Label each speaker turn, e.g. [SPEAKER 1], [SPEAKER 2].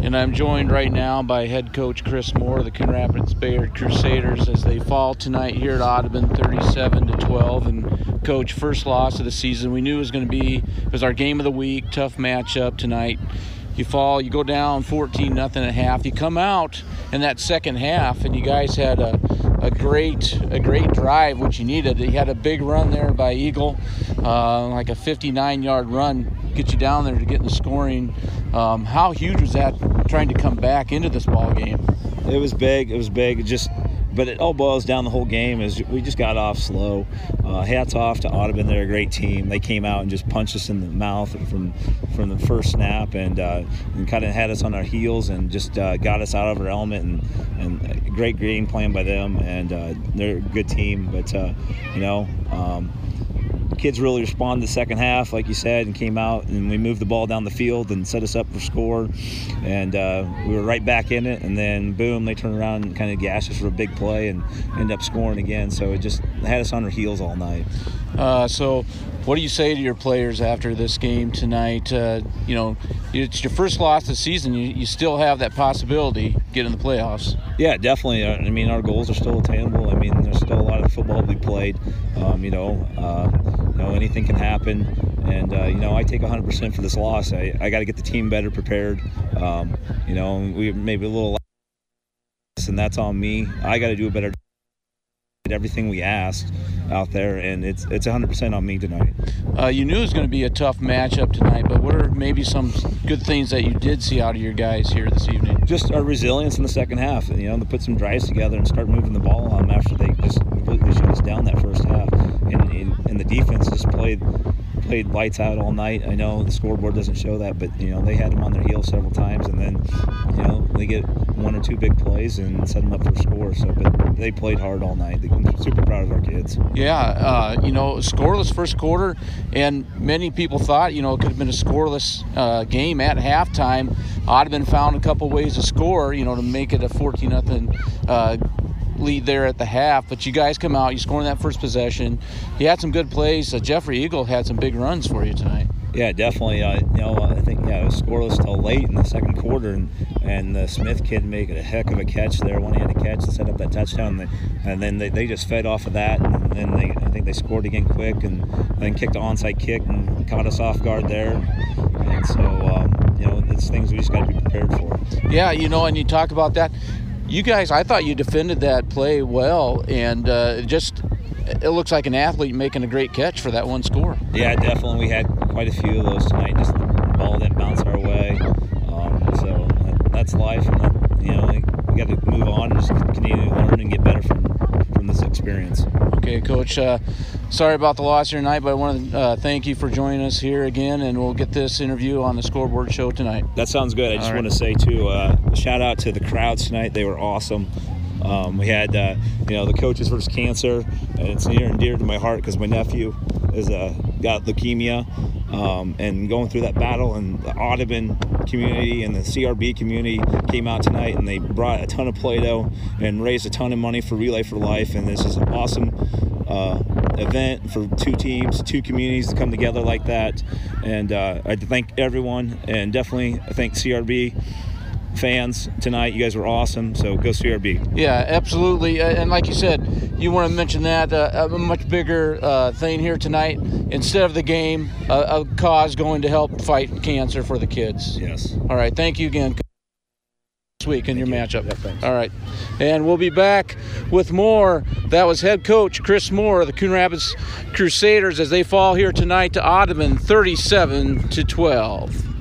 [SPEAKER 1] And I'm joined right now by head coach Chris Moore of the Coon Rapids Bayard Crusaders as they fall tonight here at Audubon 37-12. And coach, first loss of the season. We knew it was our game of the week, tough matchup tonight. You go down 14-0 at half. You come out in that second half, and you guys had a great drive, which you needed. You had a big run there by Eagle, like a 59-yard run, get you down there to get in the scoring. How huge was that trying to come back into this ball game?
[SPEAKER 2] It was big. But it all boils down the whole game is we just got off slow. Hats off to Audubon. They're a great team. They came out and just punched us in the mouth from the first snap and kind of had us on our heels and just got us out of our element and a great game plan by them. And they're a good team. But, kids really responded the second half, like you said, and came out and we moved the ball down the field and set us up for score. And we were right back in it. And then, boom, they turned around and kind of gashed us for a big play and ended up scoring again. So it just had us on our heels all night.
[SPEAKER 1] So what do you say to your players after this game tonight? It's your first loss of the season. You still have that possibility get in the playoffs.
[SPEAKER 2] Yeah, definitely. Our goals are still attainable. There's still a lot of football to be played. Anything can happen. And, I take 100% for this loss. I got to get the team better prepared. We maybe a little less, and that's on me. I got to do a better job at everything we asked out there, and it's 100% on me tonight.
[SPEAKER 1] You knew it was going to be a tough matchup tonight, but what are maybe some good things that you did see out of your guys here this evening?
[SPEAKER 2] Just our resilience in the second half. To put some drives together and start moving the ball on after they just completely shut us down that first half. And the defense just played lights out all night. I know the scoreboard doesn't show that, but they had them on their heels several times, and then they get one or two big plays and set them up for a score. But they played hard all night. I'm super proud of our kids.
[SPEAKER 1] Yeah, scoreless first quarter, and many people thought it could have been a scoreless game at halftime. Audubon found a couple ways to score, to make it a 14-0 lead there at the half, but you guys come out, you score in that first possession. You had some good plays. Jeffrey Eagle had some big runs for you tonight.
[SPEAKER 2] Yeah, definitely. I think it was scoreless till late in the second quarter, and the Smith kid made a heck of a catch there, one-handed catch to set up that touchdown, and then they just fed off of that, and then I think they scored again quick, and then kicked an onside kick and caught us off guard there, and so it's things we just got to be prepared for.
[SPEAKER 1] Yeah, and you talk about that. You guys, I thought you defended that play well, and it looks like an athlete making a great catch for that one score.
[SPEAKER 2] Yeah, definitely. We had quite a few of those tonight. Just the ball didn't bounce our way. So that's life, and we got to move on and just continue to learn and get better from this experience.
[SPEAKER 1] Okay, Coach. Sorry about the loss here tonight, but I want to thank you for joining us here again, and we'll get this interview on the Scoreboard Show tonight.
[SPEAKER 2] That sounds good. I just want to say, too, shout out to the crowds tonight. They were awesome. We had, the Coaches vs. Cancer, and it's near and dear to my heart because my nephew got leukemia, and going through that battle, and the Audubon community and the CRB community came out tonight, and they brought a ton of Play-Doh and raised a ton of money for Relay for Life, and this is an awesome event for two teams, two communities to come together like that. And I'd thank everyone, and definitely I thank CRB fans tonight. You guys were awesome, so go CRB.
[SPEAKER 1] Yeah, absolutely. And like you said, you want to mention that a much bigger thing here tonight, instead of the game, a cause going to help fight cancer for the kids.
[SPEAKER 2] Yes.
[SPEAKER 1] All right, thank you again this week in your matchup.
[SPEAKER 2] Yeah, thanks.
[SPEAKER 1] All right, and we'll be back with more. That was head coach Chris Moore of the Coon Rapids Crusaders as they fall here tonight to Audubon 37-12.